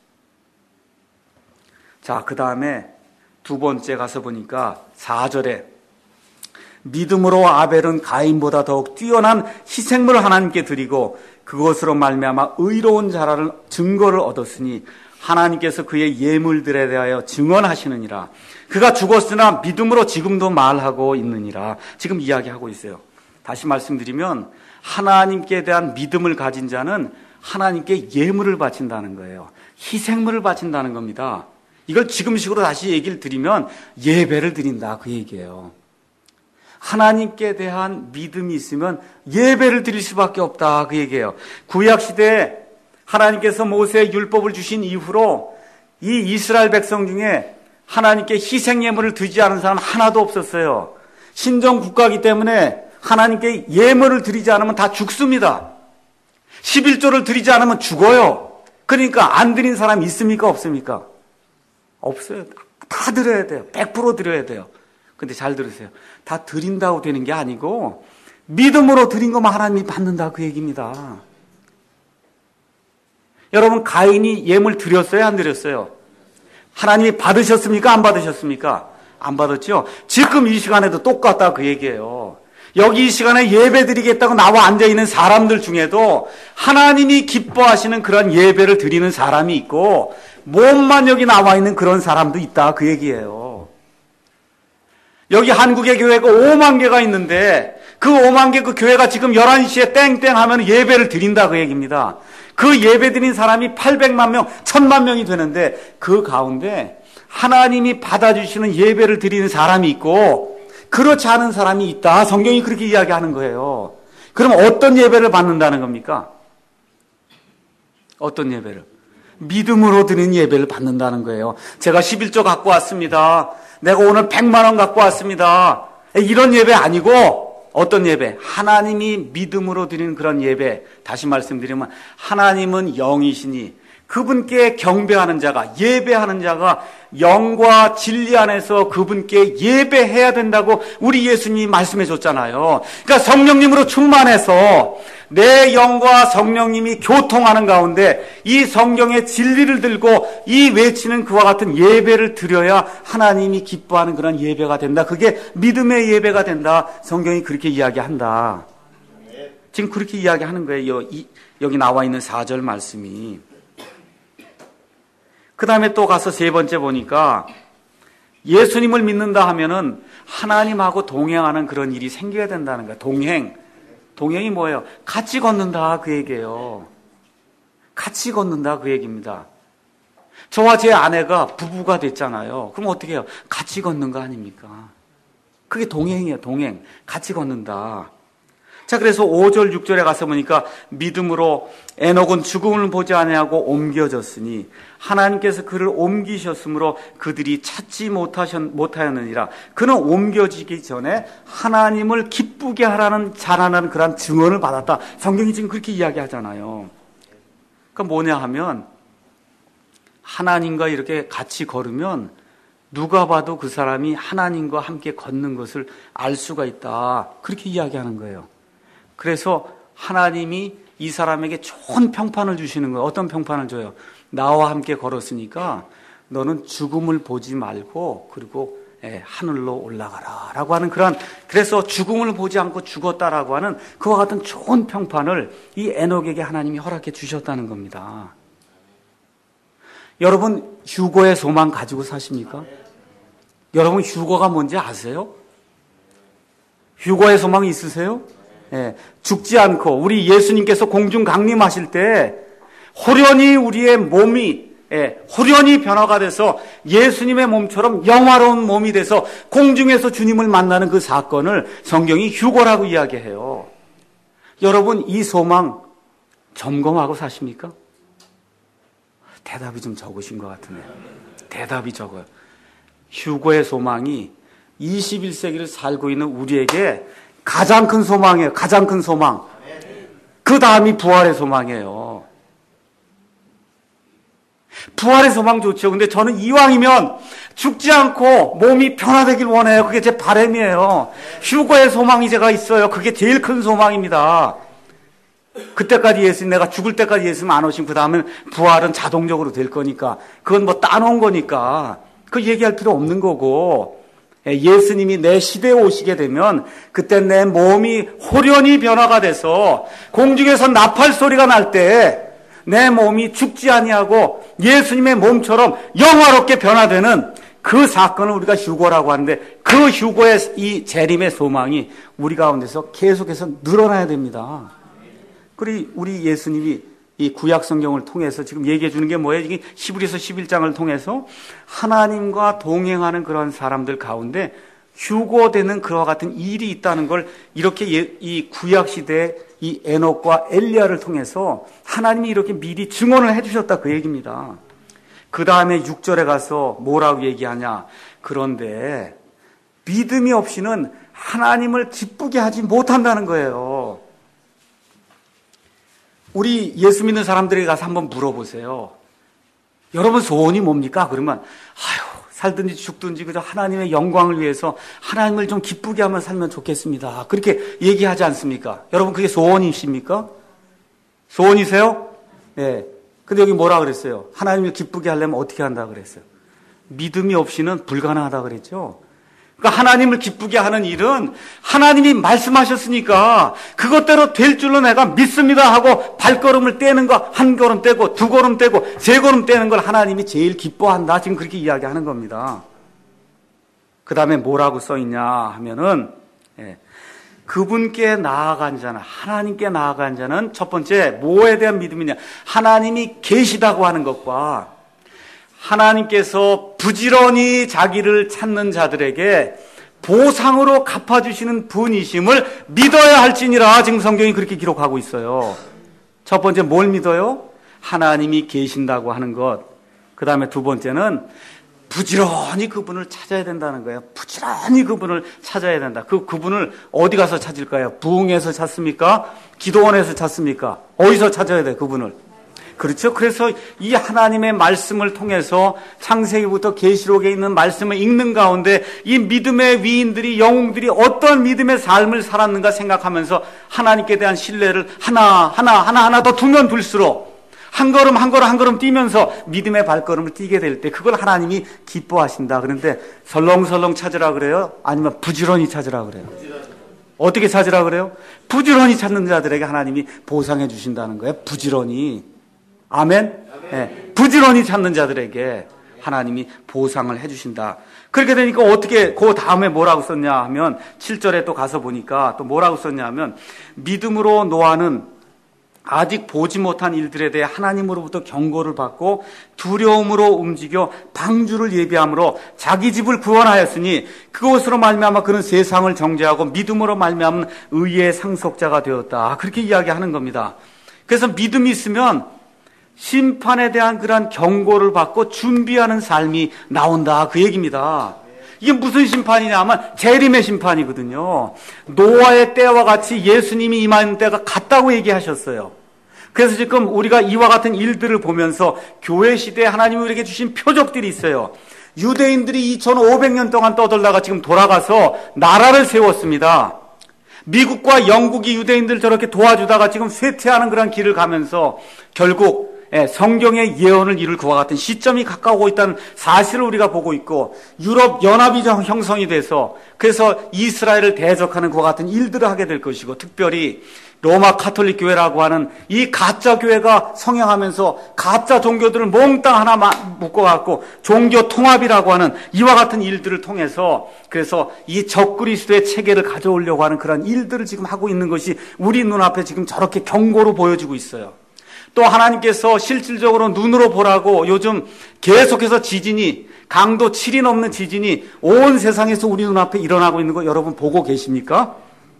자, 그 다음에 두 번째 가서 보니까 사 절에 믿음으로 아벨은 가인보다 더욱 뛰어난 희생물을 하나님께 드리고 그것으로 말미암아 의로운 자라는 증거를 얻었으니 하나님께서 그의 예물들에 대하여 증언하시느니라. 그가 죽었으나 믿음으로 지금도 말하고 있느니라. 지금 이야기하고 있어요. 다시 말씀드리면 하나님께 대한 믿음을 가진 자는 하나님께 예물을 바친다는 거예요. 희생물을 바친다는 겁니다. 이걸 지금식으로 다시 얘기를 드리면 예배를 드린다 그 얘기예요. 하나님께 대한 믿음이 있으면 예배를 드릴 수밖에 없다 그 얘기예요. 구약시대에 하나님께서 모세의 율법을 주신 이후로 이 이스라엘 백성 중에 하나님께 희생 예물을 드리지 않은 사람은 하나도 없었어요. 신정 국가이기 때문에 하나님께 예물을 드리지 않으면 다 죽습니다. 십일조를 드리지 않으면 죽어요. 그러니까 안 드린 사람이 있습니까 없습니까? 없어요. 다 드려야 돼요. 백 퍼센트 드려야 돼요. 근데 잘 들으세요. 다 드린다고 되는 게 아니고 믿음으로 드린 것만 하나님이 받는다 그 얘기입니다. 여러분 가인이 예물 드렸어요? 안 드렸어요? 하나님이 받으셨습니까? 안 받으셨습니까? 안 받았죠? 지금 이 시간에도 똑같다 그 얘기예요. 여기 이 시간에 예배 드리겠다고 나와 앉아있는 사람들 중에도 하나님이 기뻐하시는 그런 예배를 드리는 사람이 있고 몸만 여기 나와 있는 그런 사람도 있다 그 얘기예요. 여기 한국의 교회가 오만 개가 있는데 그 오만 개 그 교회가 지금 열한 시에 땡땡 하면 예배를 드린다 그 얘기입니다. 그 예배 드린 사람이 팔백만 명, 천만 명이 되는데 그 가운데 하나님이 받아주시는 예배를 드리는 사람이 있고 그렇지 않은 사람이 있다. 성경이 그렇게 이야기하는 거예요. 그럼 어떤 예배를 받는다는 겁니까? 어떤 예배를? 믿음으로 드리는 예배를 받는다는 거예요. 제가 십일조 갖고 왔습니다. 내가 오늘 백만 원 갖고 왔습니다. 이런 예배 아니고 어떤 예배? 하나님이 믿음으로 드리는 그런 예배. 다시 말씀드리면 하나님은 영이시니 그분께 경배하는 자가, 예배하는 자가 영과 진리 안에서 그분께 예배해야 된다고 우리 예수님이 말씀해 줬잖아요. 그러니까 성령님으로 충만해서 내 영과 성령님이 교통하는 가운데 이 성경의 진리를 들고 이 외치는 그와 같은 예배를 드려야 하나님이 기뻐하는 그런 예배가 된다. 그게 믿음의 예배가 된다. 성경이 그렇게 이야기한다. 지금 그렇게 이야기하는 거예요. 여기 나와 있는 사 절 말씀이. 그 다음에 또 가서 세 번째 보니까 예수님을 믿는다 하면은 하나님하고 동행하는 그런 일이 생겨야 된다는 거예요. 동행. 동행이 뭐예요? 같이 걷는다 그 얘기예요. 같이 걷는다 그 얘기입니다. 저와 제 아내가 부부가 됐잖아요. 그럼 어떻게 해요? 같이 걷는 거 아닙니까? 그게 동행이에요. 동행. 같이 걷는다. 자, 그래서 오 절 육 절에 가서 보니까 믿음으로 에녹은 죽음을 보지 아니하고 옮겨졌으니 하나님께서 그를 옮기셨으므로 그들이 찾지 못하셨, 못하였느니라. 그는 옮겨지기 전에 하나님을 기쁘게 하라는 자라나는 그런 증언을 받았다. 성경이 지금 그렇게 이야기하잖아요. 그러니까 뭐냐 하면 하나님과 이렇게 같이 걸으면 누가 봐도 그 사람이 하나님과 함께 걷는 것을 알 수가 있다. 그렇게 이야기하는 거예요. 그래서 하나님이 이 사람에게 좋은 평판을 주시는 거예요. 어떤 평판을 줘요? 나와 함께 걸었으니까 너는 죽음을 보지 말고 그리고 예, 하늘로 올라가라 라고 하는 그런, 그래서 죽음을 보지 않고 죽었다라고 하는 그와 같은 좋은 평판을 이 에녹에게 하나님이 허락해 주셨다는 겁니다. 여러분 휴거의 소망 가지고 사십니까? 여러분 휴거가 뭔지 아세요? 휴거의 소망이 있으세요? 예, 죽지 않고 우리 예수님께서 공중 강림하실 때 호련히 우리의 몸이 예, 호련히 변화가 돼서 예수님의 몸처럼 영화로운 몸이 돼서 공중에서 주님을 만나는 그 사건을 성경이 휴거라고 이야기해요. 여러분 이 소망 점검하고 사십니까? 대답이 좀 적으신 것 같으네요. 대답이 적어요. 휴거의 소망이 이십일 세기를 살고 있는 우리에게 가장 큰 소망이에요. 가장 큰 소망. 그 다음이 부활의 소망이에요. 부활의 소망 좋죠. 근데 저는 이왕이면 죽지 않고 몸이 변화되길 원해요. 그게 제 바람이에요. 휴거의 소망이 제가 있어요. 그게 제일 큰 소망입니다. 그때까지 예수님, 내가 죽을 때까지 예수님 안 오시면 그 다음엔 부활은 자동적으로 될 거니까 그건 뭐 따놓은 거니까 그 얘기할 필요 없는 거고, 예수님이 내 시대에 오시게 되면 그때 내 몸이 호련히 변화가 돼서 공중에서 나팔 소리가 날 때 내 몸이 죽지 아니하고 예수님의 몸처럼 영화롭게 변화되는 그 사건을 우리가 휴거라고 하는데, 그 휴거의 이 재림의 소망이 우리 가운데서 계속해서 늘어나야 됩니다. 그리고 우리 예수님이 이 구약 성경을 통해서 지금 얘기해 주는 게 뭐예요? 이게 히브리서 십일 장을 통해서 하나님과 동행하는 그런 사람들 가운데 휴거되는 그와 같은 일이 있다는 걸 이렇게 이 구약 시대의 이 에녹과 엘리야를 통해서 하나님이 이렇게 미리 증언을 해 주셨다 그 얘기입니다. 그 다음에 육 절에 가서 뭐라고 얘기하냐? 그런데 믿음이 없이는 하나님을 기쁘게 하지 못한다는 거예요. 우리 예수 믿는 사람들에게 가서 한번 물어보세요. 여러분 소원이 뭡니까? 그러면 아유 살든지 죽든지 그저 하나님의 영광을 위해서 하나님을 좀 기쁘게 하면 살면 좋겠습니다. 그렇게 얘기하지 않습니까? 여러분 그게 소원이십니까? 소원이세요? 네. 근데 여기 뭐라 그랬어요? 하나님을 기쁘게 하려면 어떻게 한다 그랬어요? 믿음이 없이는 불가능하다 그랬죠. 그러니까 하나님을 기쁘게 하는 일은 하나님이 말씀하셨으니까 그것대로 될 줄로 내가 믿습니다 하고 발걸음을 떼는 거, 한 걸음 떼고 두 걸음 떼고 세 걸음 떼는 걸 하나님이 제일 기뻐한다. 지금 그렇게 이야기하는 겁니다. 그 다음에 뭐라고 써있냐 하면은 예, 그분께 나아간 자는, 하나님께 나아간 자는 첫 번째 뭐에 대한 믿음이냐, 하나님이 계시다고 하는 것과 하나님께서 부지런히 자기를 찾는 자들에게 보상으로 갚아주시는 분이심을 믿어야 할지니라. 지금 성경이 그렇게 기록하고 있어요. 첫 번째 뭘 믿어요? 하나님이 계신다고 하는 것. 그 다음에 두 번째는 부지런히 그분을 찾아야 된다는 거예요. 부지런히 그분을 찾아야 된다. 그, 그분을 어디 가서 찾을까요? 부흥에서 찾습니까? 기도원에서 찾습니까? 어디서 찾아야 돼, 그분을? 그렇죠. 그래서 이 하나님의 말씀을 통해서 창세기부터 계시록에 있는 말씀을 읽는 가운데 이 믿음의 위인들이, 영웅들이 어떤 믿음의 삶을 살았는가 생각하면서 하나님께 대한 신뢰를 하나 하나 하나 하나 더 두면 둘수록 한 걸음 한 걸음 한 걸음 뛰면서 믿음의 발걸음을 뛰게 될 때 그걸 하나님이 기뻐하신다. 그런데 설렁설렁 찾으라 그래요? 아니면 부지런히 찾으라 그래요? 어떻게 찾으라 그래요? 부지런히 찾는 자들에게 하나님이 보상해 주신다는 거예요. 부지런히. 아멘? 네. 부지런히 찾는 자들에게 하나님이 보상을 해 주신다. 그렇게 되니까 어떻게, 그 다음에 뭐라고 썼냐 하면 칠 절에 또 가서 보니까 또 뭐라고 썼냐 하면 믿음으로 노아는 아직 보지 못한 일들에 대해 하나님으로부터 경고를 받고 두려움으로 움직여 방주를 예비함으로 자기 집을 구원하였으니 그것으로 말미암아 그는 세상을 정죄하고 믿음으로 말미암은 의의 상속자가 되었다. 그렇게 이야기하는 겁니다. 그래서 믿음이 있으면 심판에 대한 그러한 경고를 받고 준비하는 삶이 나온다. 그 얘기입니다. 이게 무슨 심판이냐 하면 재림의 심판이거든요. 노아의 때와 같이 예수님이 임하는 때가 같다고 얘기하셨어요. 그래서 지금 우리가 이와 같은 일들을 보면서 교회 시대에 하나님이 우리에게 주신 표적들이 있어요. 유대인들이 이천오백 년 동안 떠돌다가 지금 돌아가서 나라를 세웠습니다. 미국과 영국이 유대인들 저렇게 도와주다가 지금 쇠퇴하는 그런 길을 가면서 결국 성경의 예언을 이룰 그와 같은 시점이 가까우고 있다는 사실을 우리가 보고 있고 유럽 연합이 형성이 돼서 그래서 이스라엘을 대적하는 그와 같은 일들을 하게 될 것이고 특별히 로마 카톨릭 교회라고 하는 이 가짜 교회가 성행하면서 가짜 종교들을 몽땅 하나 묶어갖고 종교 통합이라고 하는 이와 같은 일들을 통해서 그래서 이 적그리스도의 체계를 가져오려고 하는 그런 일들을 지금 하고 있는 것이 우리 눈앞에 지금 저렇게 경고로 보여지고 있어요. 또 하나님께서 실질적으로 눈으로 보라고 요즘 계속해서 지진이 강도 칠이 넘는 지진이 온 세상에서 우리 눈앞에 일어나고 있는 거 여러분 보고 계십니까?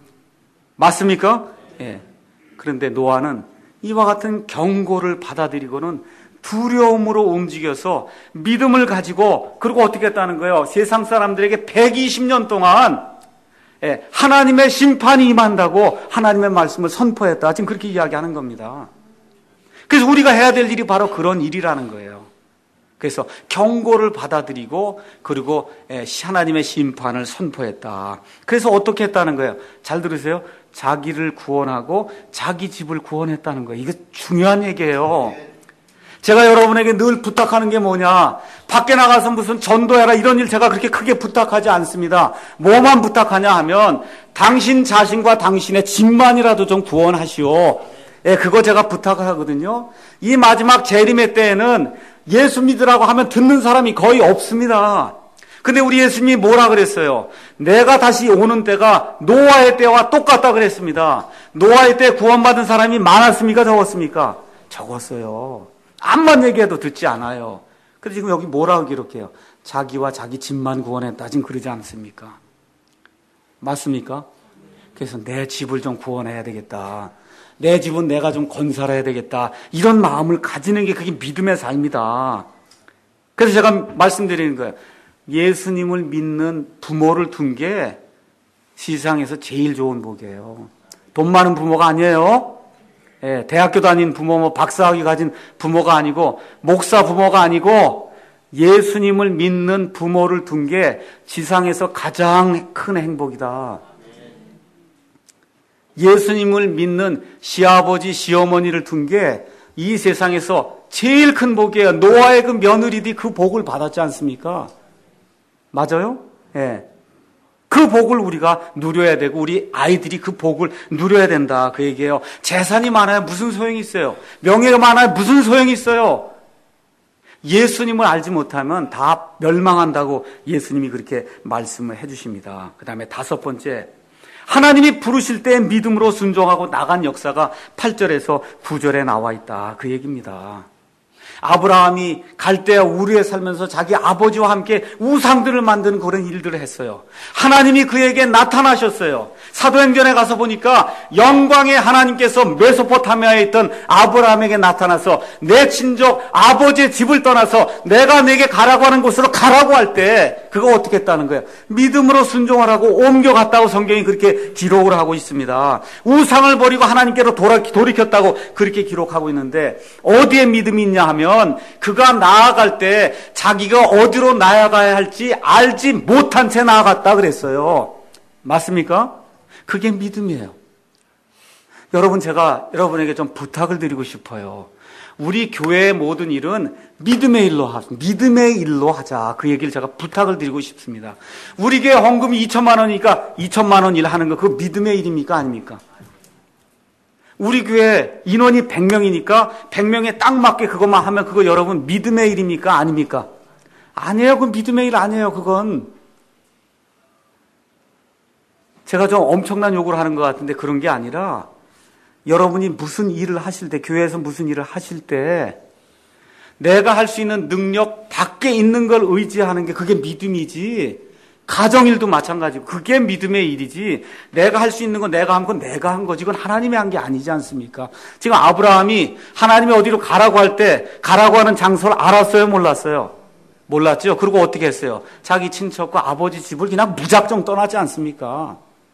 맞습니까? 예. 그런데 노아는 이와 같은 경고를 받아들이고는 두려움으로 움직여서 믿음을 가지고 그리고 어떻게 했다는 거예요? 세상 사람들에게 백이십 년 동안 예, 하나님의 심판이 임한다고 하나님의 말씀을 선포했다. 지금 그렇게 이야기하는 겁니다. 그래서 우리가 해야 될 일이 바로 그런 일이라는 거예요. 그래서 경고를 받아들이고 그리고 하나님의 심판을 선포했다. 그래서 어떻게 했다는 거예요? 잘 들으세요. 자기를 구원하고 자기 집을 구원했다는 거예요. 이게 중요한 얘기예요. 제가 여러분에게 늘 부탁하는 게 뭐냐? 밖에 나가서 무슨 전도해라 이런 일 제가 그렇게 크게 부탁하지 않습니다. 뭐만 부탁하냐 하면 당신 자신과 당신의 집만이라도 좀 구원하시오. 예, 그거 제가 부탁을 하거든요. 이 마지막 재림의 때에는 예수 믿으라고 하면 듣는 사람이 거의 없습니다. 근데 우리 예수님이 뭐라 그랬어요? 내가 다시 오는 때가 노아의 때와 똑같다 그랬습니다. 노아의 때 구원받은 사람이 많았습니까? 적었습니까? 적었어요. 암만 얘기해도 듣지 않아요. 그래서 지금 여기 뭐라고 기록해요? 자기와 자기 집만 구원했다. 지금 그러지 않습니까? 맞습니까? 그래서 내 집을 좀 구원해야 되겠다. 내 집은 내가 좀 건설해야 되겠다. 이런 마음을 가지는 게 그게 믿음의 삶이다. 그래서 제가 말씀드리는 거예요. 예수님을 믿는 부모를 둔 게 세상에서 제일 좋은 복이에요. 돈 많은 부모가 아니에요. 예, 대학교 다닌 부모, 뭐 박사학위 가진 부모가 아니고 목사 부모가 아니고 예수님을 믿는 부모를 둔 게 지상에서 가장 큰 행복이다. 예수님을 믿는 시아버지, 시어머니를 둔 게 이 세상에서 제일 큰 복이에요. 노아의 그 며느리들이 그 복을 받았지 않습니까? 맞아요? 예. 그 복을 우리가 누려야 되고 우리 아이들이 그 복을 누려야 된다. 그 얘기예요. 재산이 많아야 무슨 소용이 있어요? 명예가 많아야 무슨 소용이 있어요? 예수님을 알지 못하면 다 멸망한다고 예수님이 그렇게 말씀을 해주십니다. 그 다음에 다섯 번째, 하나님이 부르실 때 믿음으로 순종하고 나간 역사가 팔 절에서 구 절에 나와 있다. 그 얘기입니다. 아브라함이 갈대아 우르에 살면서 자기 아버지와 함께 우상들을 만드는 그런 일들을 했어요. 하나님이 그에게 나타나셨어요. 사도행전에 가서 보니까 영광의 하나님께서 메소포타미아에 있던 아브라함에게 나타나서 내 친족 아버지의 집을 떠나서 내가 내게 가라고 하는 곳으로 가라고 할 때 그거 어떻게 했다는 거예요? 믿음으로 순종하라고 옮겨갔다고 성경이 그렇게 기록을 하고 있습니다. 우상을 버리고 하나님께로 돌아, 돌이켰다고 그렇게 기록하고 있는데 어디에 믿음이 있냐 하면 그가 나아갈 때 자기가 어디로 나아가야 할지 알지 못한 채 나아갔다 그랬어요. 맞습니까? 그게 믿음이에요. 여러분, 제가 여러분에게 좀 부탁을 드리고 싶어요. 우리 교회의 모든 일은 믿음의 일로 하자. 믿음의 일로 하자. 그 얘기를 제가 부탁을 드리고 싶습니다. 우리 교회 헌금이 이천만 원이니까 이천만 원 일 하는 거 그거 믿음의 일입니까? 아닙니까? 우리 교회 인원이 백 명이니까 백 명에 딱 맞게 그것만 하면 그거 여러분 믿음의 일입니까? 아닙니까? 아니에요. 그건 믿음의 일 아니에요. 그건. 제가 좀 엄청난 요구를 하는 것 같은데 그런 게 아니라 여러분이 무슨 일을 하실 때, 교회에서 무슨 일을 하실 때 내가 할 수 있는 능력 밖에 있는 걸 의지하는 게 그게 믿음이지. 가정일도 마찬가지고 그게 믿음의 일이지. 내가 할 수 있는 건 내가 한 건 내가 한 거지. 그건 하나님이 한 게 아니지 않습니까? 지금 아브라함이 하나님이 어디로 가라고 할 때 가라고 하는 장소를 알았어요? 몰랐어요? 몰랐죠. 그리고 어떻게 했어요? 자기 친척과 아버지 집을 그냥 무작정 떠나지 않습니까?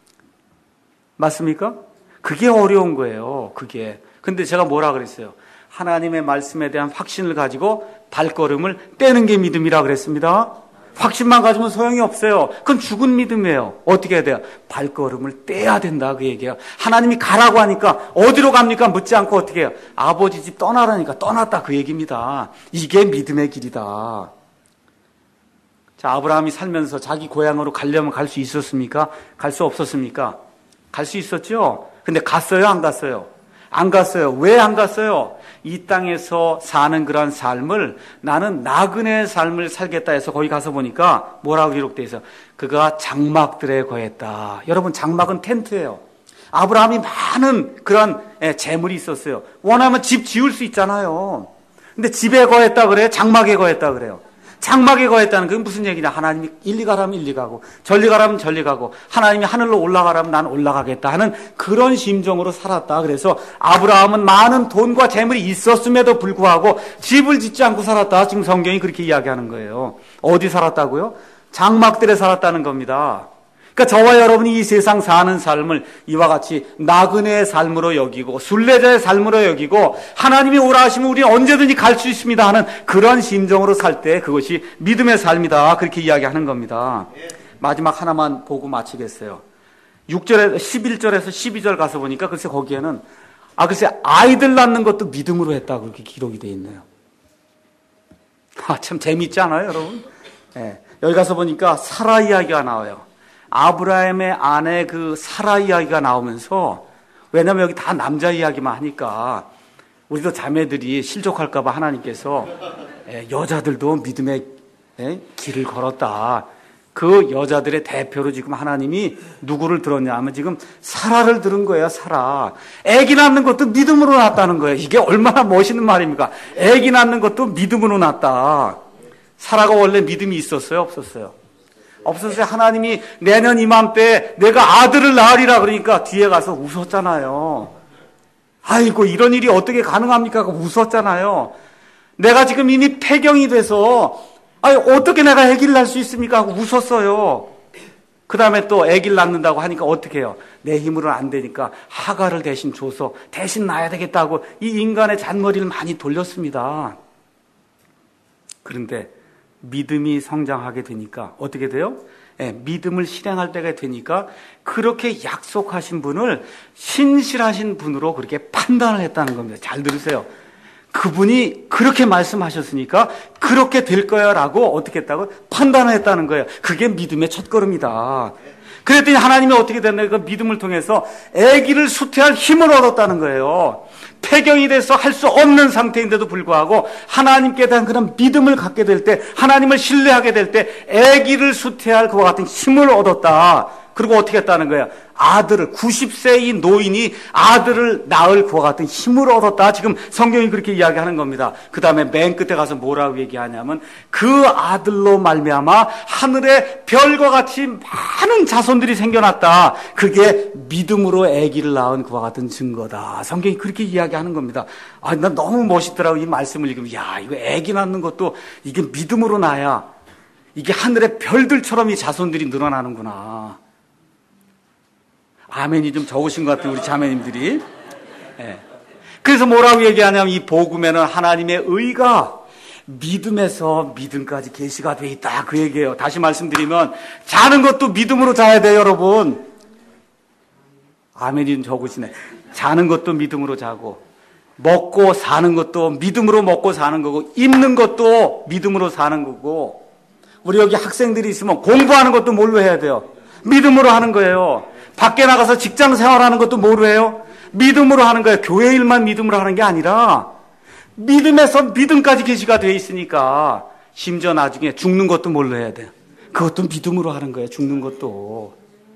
맞습니까? 그게 어려운 거예요. 그게. 근데 제가 뭐라 그랬어요? 하나님의 말씀에 대한 확신을 가지고 발걸음을 떼는 게 믿음이라 그랬습니다. 확신만 가지면 소용이 없어요. 그건 죽은 믿음이에요. 어떻게 해야 돼요? 발걸음을 떼야 된다 그 얘기예요. 하나님이 가라고 하니까 어디로 갑니까? 묻지 않고 어떻게 해요? 아버지 집 떠나라니까 떠났다 그 얘기입니다. 이게 믿음의 길이다. 자, 아브라함이 살면서 자기 고향으로 가려면 갈 수 있었습니까? 갈 수 없었습니까? 갈 수 있었죠? 근데 갔어요? 안 갔어요? 안 갔어요. 왜 안 갔어요? 이 땅에서 사는 그런 삶을 나는 나그네의 삶을 살겠다 해서 거기 가서 보니까 뭐라고 기록되어 있어요? 그가 장막들에 거했다. 여러분, 장막은 텐트예요. 아브라함이 많은 그런 재물이 있었어요. 원하면 집 지을 수 있잖아요. 근데 집에 거했다 그래요? 장막에 거했다 그래요? 장막에 거했다는 건 무슨 얘기냐? 하나님이 일리 가라면 일리 가고 절리 가라면 절리 가고 하나님이 하늘로 올라가라면 난 올라가겠다 하는 그런 심정으로 살았다. 그래서 아브라함은 많은 돈과 재물이 있었음에도 불구하고 집을 짓지 않고 살았다. 지금 성경이 그렇게 이야기하는 거예요. 어디 살았다고요? 장막들에 살았다는 겁니다. 그러니까 저와 여러분이 이 세상 사는 삶을 이와 같이 나그네의 삶으로 여기고 순례자의 삶으로 여기고 하나님이 오라 하시면 우리는 언제든지 갈 수 있습니다 하는 그런 심정으로 살 때 그것이 믿음의 삶이다. 그렇게 이야기하는 겁니다. 마지막 하나만 보고 마치겠어요. 육 절에 십일 절에서 십이 절 가서 보니까 글쎄 거기에는 아 글쎄 아이들 낳는 것도 믿음으로 했다고 그렇게 기록이 되어 있네요. 아, 참 재미있지 않아요, 여러분? 네. 여기 가서 보니까 사라 이야기가 나와요. 아브라함의 아내 그 사라 이야기가 나오면서, 왜냐면 여기 다 남자 이야기만 하니까 우리도 자매들이 실족할까봐 하나님께서 여자들도 믿음의 길을 걸었다. 그 여자들의 대표로 지금 하나님이 누구를 들었냐 하면 지금 사라를 들은 거예요. 사라. 아기 낳는 것도 믿음으로 낳았다는 거예요. 이게 얼마나 멋있는 말입니까? 아기 낳는 것도 믿음으로 낳았다. 사라가 원래 믿음이 있었어요? 없었어요? 없었어요. 하나님이 내년 이맘때 내가 아들을 낳으리라 그러니까 뒤에 가서 웃었잖아요. 아이고 이런 일이 어떻게 가능합니까? 웃었잖아요. 내가 지금 이미 폐경이 돼서 아니 어떻게 내가 아기를 낳을 수 있습니까? 하고 웃었어요. 그 다음에 또 아기를 낳는다고 하니까 어떻게 해요? 내 힘으로는 안 되니까 하가를 대신 줘서 대신 낳아야 되겠다고 이 인간의 잔머리를 많이 돌렸습니다. 그런데 믿음이 성장하게 되니까 어떻게 돼요? 예, 믿음을 실행할 때가 되니까 그렇게 약속하신 분을 신실하신 분으로 그렇게 판단을 했다는 겁니다. 잘 들으세요. 그분이 그렇게 말씀하셨으니까 그렇게 될 거야 라고 어떻게 했다고? 판단을 했다는 거예요. 그게 믿음의 첫걸음이다. 그랬더니 하나님이 어떻게 됐나요? 그 믿음을 통해서 아기를 수태할 힘을 얻었다는 거예요. 폐경이 돼서 할 수 없는 상태인데도 불구하고 하나님께 대한 그런 믿음을 갖게 될 때, 하나님을 신뢰하게 될 때 아기를 수태할 그와 같은 힘을 얻었다. 그리고 어떻게 했다는 거야? 아들을, 구십 세의 노인이 아들을 낳을 그와 같은 힘을 얻었다. 지금 성경이 그렇게 이야기하는 겁니다. 그 다음에 맨 끝에 가서 뭐라고 얘기하냐면 그 아들로 말미암아 하늘에 별과 같이 많은 자손들이 생겨났다. 그게 믿음으로 아기를 낳은 그와 같은 증거다. 성경이 그렇게 이야기하는 겁니다. 아, 난 너무 멋있더라고. 이 말씀을 읽으면 야, 이거 아기 낳는 것도 이게 믿음으로 나야 이게 하늘의 별들처럼 이 자손들이 늘어나는구나. 아멘이 좀 적으신 것 같아요, 우리 자매님들이. 네. 그래서 뭐라고 얘기하냐면 이 복음에는 하나님의 의가 믿음에서 믿음까지 계시가 돼 있다. 그 얘기예요. 다시 말씀드리면 자는 것도 믿음으로 자야 돼요, 여러분. 아멘이 좀 적으시네. 자는 것도 믿음으로 자고, 먹고 사는 것도 믿음으로 먹고 사는 거고, 입는 것도 믿음으로 사는 거고, 우리 여기 학생들이 있으면 공부하는 것도 뭘로 해야 돼요? 믿음으로 하는 거예요. 밖에 나가서 직장 생활하는 것도 뭐로 해요? 믿음으로 하는 거예요. 교회 일만 믿음으로 하는 게 아니라 믿음에서 믿음까지 계시가 되어 있으니까 심지어 나중에 죽는 것도 뭘로 해야 돼요? 그것도 믿음으로 하는 거예요. 죽는 것도.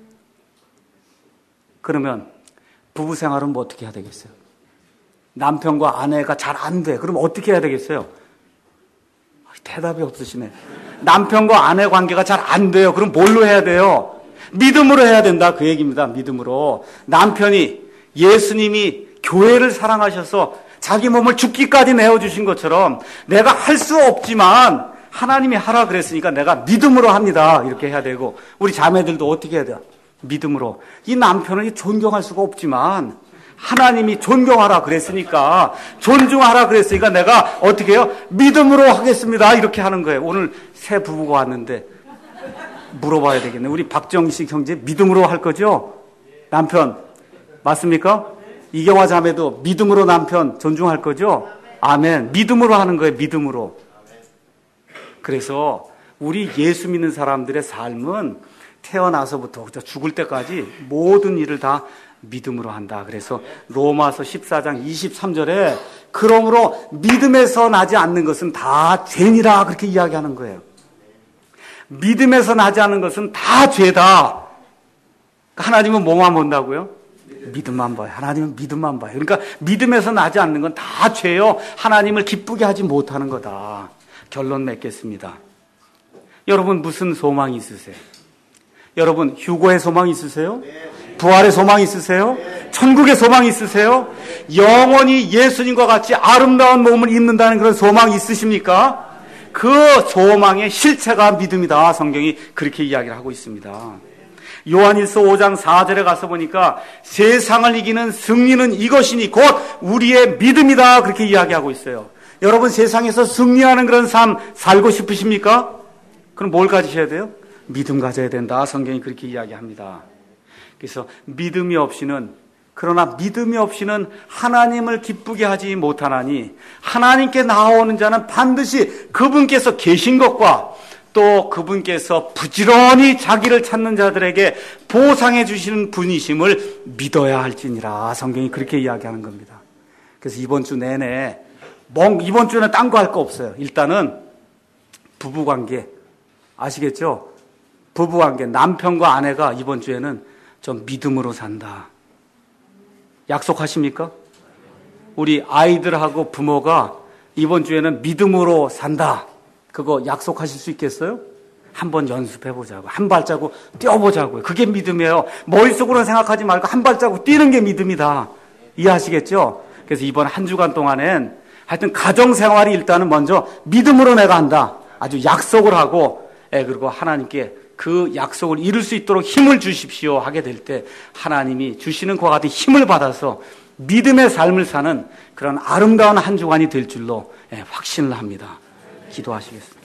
그러면 부부 생활은 뭐 어떻게 해야 되겠어요? 남편과 아내가 잘 안 돼. 그럼 어떻게 해야 되겠어요? 대답이 없으시네. 남편과 아내 관계가 잘 안 돼요. 그럼 뭘로 해야 돼요? 믿음으로 해야 된다. 그 얘기입니다. 믿음으로. 남편이 예수님이 교회를 사랑하셔서 자기 몸을 죽기까지 내어주신 것처럼 내가 할 수 없지만 하나님이 하라 그랬으니까 내가 믿음으로 합니다. 이렇게 해야 되고, 우리 자매들도 어떻게 해야 돼요? 믿음으로. 이 남편을 존경할 수가 없지만 하나님이 존경하라 그랬으니까, 존중하라 그랬으니까 내가 어떻게 해요? 믿음으로 하겠습니다. 이렇게 하는 거예요. 오늘 새 부부가 왔는데 물어봐야 되겠네. 우리 박정식 형제 믿음으로 할 거죠? 남편 맞습니까? 이경화 자매도 믿음으로 남편 존중할 거죠? 아멘. 믿음으로 하는 거예요. 믿음으로. 그래서 우리 예수 믿는 사람들의 삶은 태어나서부터 죽을 때까지 모든 일을 다 믿음으로 한다. 그래서 로마서 십사 장 이십삼 절에 그러므로 믿음에서 나지 않는 것은 다 죄니라 그렇게 이야기하는 거예요. 믿음에서 나지 않는 것은 다 죄다. 하나님은 뭐만 본다고요? 믿음만 봐요. 하나님은 믿음만 봐요. 그러니까 믿음에서 나지 않는 건 다 죄요. 하나님을 기쁘게 하지 못하는 거다. 결론 맺겠습니다. 여러분 무슨 소망이 있으세요? 여러분 휴거의 소망이 있으세요? 부활의 소망이 있으세요? 천국의 소망이 있으세요? 영원히 예수님과 같이 아름다운 몸을 입는다는 그런 소망이 있으십니까? 그 소망의 실체가 믿음이다. 성경이 그렇게 이야기를 하고 있습니다. 요한일서 오 장 사 절에 가서 보니까 세상을 이기는 승리는 이것이니 곧 우리의 믿음이다. 그렇게 이야기하고 있어요. 여러분 세상에서 승리하는 그런 삶 살고 싶으십니까? 그럼 뭘 가지셔야 돼요? 믿음 가져야 된다. 성경이 그렇게 이야기합니다. 그래서 믿음이 없이는, 그러나 믿음이 없이는 하나님을 기쁘게 하지 못하나니 하나님께 나아오는 자는 반드시 그분께서 계신 것과 또 그분께서 부지런히 자기를 찾는 자들에게 보상해 주시는 분이심을 믿어야 할지니라. 성경이 그렇게 이야기하는 겁니다. 그래서 이번 주 내내 멍, 이번 주에는 딴 거 할 거 없어요. 일단은 부부관계 아시겠죠? 부부관계, 남편과 아내가 이번 주에는 좀 믿음으로 산다. 약속하십니까? 우리 아이들하고 부모가 이번 주에는 믿음으로 산다. 그거 약속하실 수 있겠어요? 한번 연습해보자고. 한 발자국 뛰어보자고요. 그게 믿음이에요. 머릿속으로 생각하지 말고 한 발자국 뛰는 게 믿음이다. 이해하시겠죠? 그래서 이번 한 주간 동안엔 하여튼 가정생활이 일단은 먼저 믿음으로 내가 한다. 아주 약속을 하고, 예, 그리고 하나님께 그 약속을 이룰 수 있도록 힘을 주십시오 하게 될 때 하나님이 주시는 그와 같은 힘을 받아서 믿음의 삶을 사는 그런 아름다운 한 주간이 될 줄로, 예, 확신을 합니다. 기도하시겠습니다.